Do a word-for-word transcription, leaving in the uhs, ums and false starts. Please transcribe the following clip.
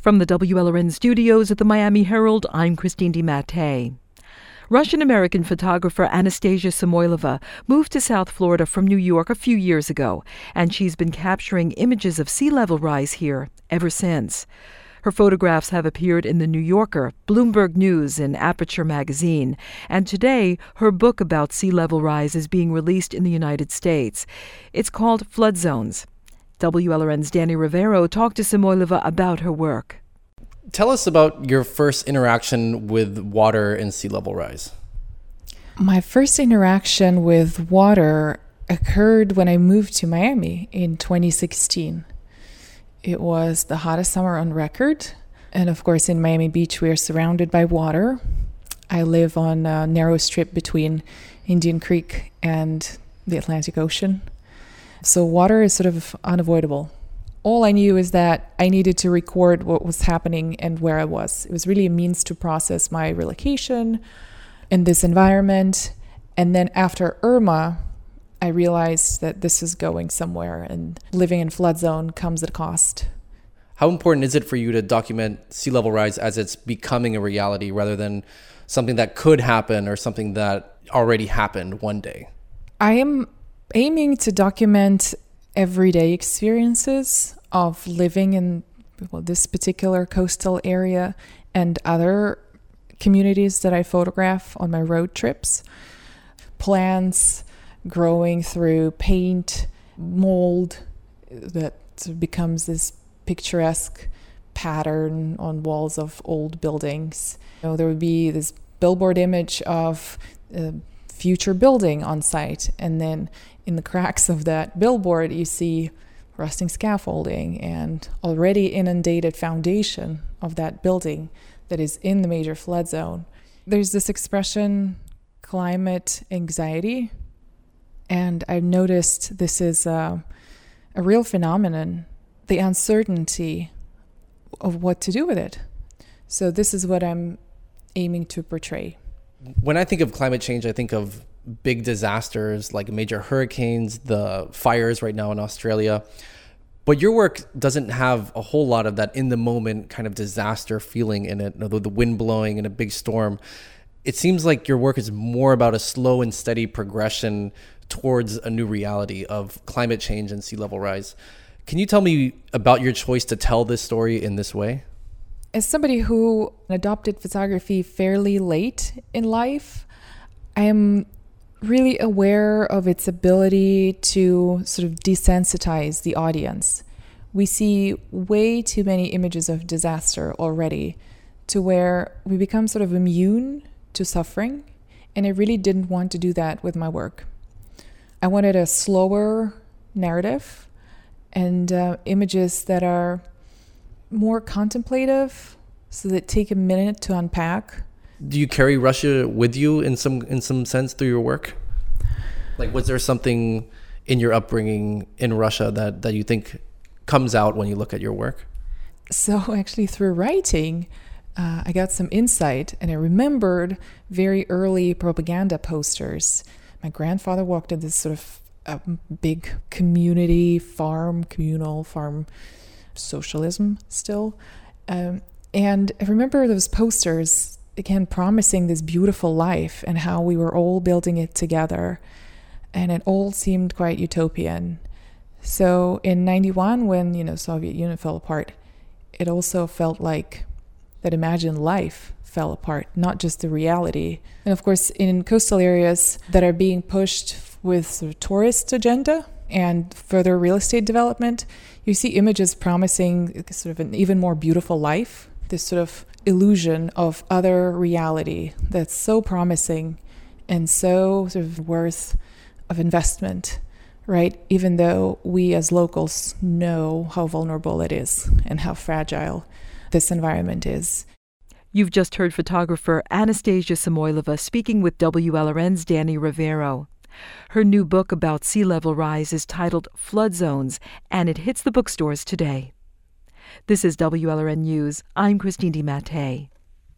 From the W L R N studios at the Miami Herald, I'm Christine DiMattei. Russian-American photographer Anastasia Samoylova moved to South Florida from New York a few years ago, and she's been capturing images of sea level rise here ever since. Her photographs have appeared in The New Yorker, Bloomberg News, and Aperture magazine, and today her book about sea level rise is being released in the United States. It's called Flood Zones. W L R N's Danny Rivero talked to Samoylova about her work. Tell us about your first interaction with water and sea level rise. My first interaction with water occurred when I moved to Miami in twenty sixteen. It was the hottest summer on record. And of course, in Miami Beach, we are surrounded by water. I live on a narrow strip between Indian Creek and the Atlantic Ocean. So water is sort of unavoidable. All I knew is that I needed to record what was happening and where I was. It was really a means to process my relocation in this environment. And then after Irma, I realized that this is going somewhere, and living in flood zone comes at a cost. How important is it for you to document sea level rise as it's becoming a reality rather than something that could happen or something that already happened one day? I am aiming to document everyday experiences of living in well, this particular coastal area and other communities that I photograph on my road trips. Plants growing through paint, mold that becomes this picturesque pattern on walls of old buildings. You know, there would be this billboard image of a future building on site, and then in the cracks of that billboard, you see rusting scaffolding and already inundated foundation of that building that is in the major flood zone. There's this expression, climate anxiety, and I've noticed this is a, a real phenomenon, the uncertainty of what to do with it. So this is what I'm aiming to portray. When I think of climate change, I think of big disasters like major hurricanes, the fires right now in Australia. But your work doesn't have a whole lot of that in the moment kind of disaster feeling in it, the, the wind blowing in a big storm. It seems like your work is more about a slow and steady progression towards a new reality of climate change and sea level rise. Can you tell me about your choice to tell this story in this way? As somebody who adopted photography fairly late in life, I am really aware of its ability to sort of desensitize the audience. We see way too many images of disaster already to where we become sort of immune to suffering, and I really didn't want to do that with my work. I wanted a slower narrative and uh, images that are more contemplative, so that take a minute to unpack. Do you carry Russia with you in some in some sense through your work? Like, was there something in your upbringing in Russia that, that you think comes out when you look at your work? So actually through writing, uh, I got some insight, and I remembered very early propaganda posters. My grandfather walked in this sort of uh, big community farm, communal farm socialism still. Um, and I remember those posters, again, promising this beautiful life and how we were all building it together. And it all seemed quite utopian. So in ninety-one, when, you know, Soviet Union fell apart, it also felt like that imagined life fell apart, not just the reality. And of course, in coastal areas that are being pushed with sort of tourist agenda and further real estate development, you see images promising sort of an even more beautiful life, this sort of illusion of other reality that's so promising and so sort of worth of investment, right? Even though we as locals know how vulnerable it is and how fragile this environment is. You've just heard photographer Anastasia Samoylova speaking with W L R N's Danny Rivero. Her new book about sea level rise is titled Flood Zones, and it hits the bookstores today. This is W L R N News. I'm Christine DiMattei.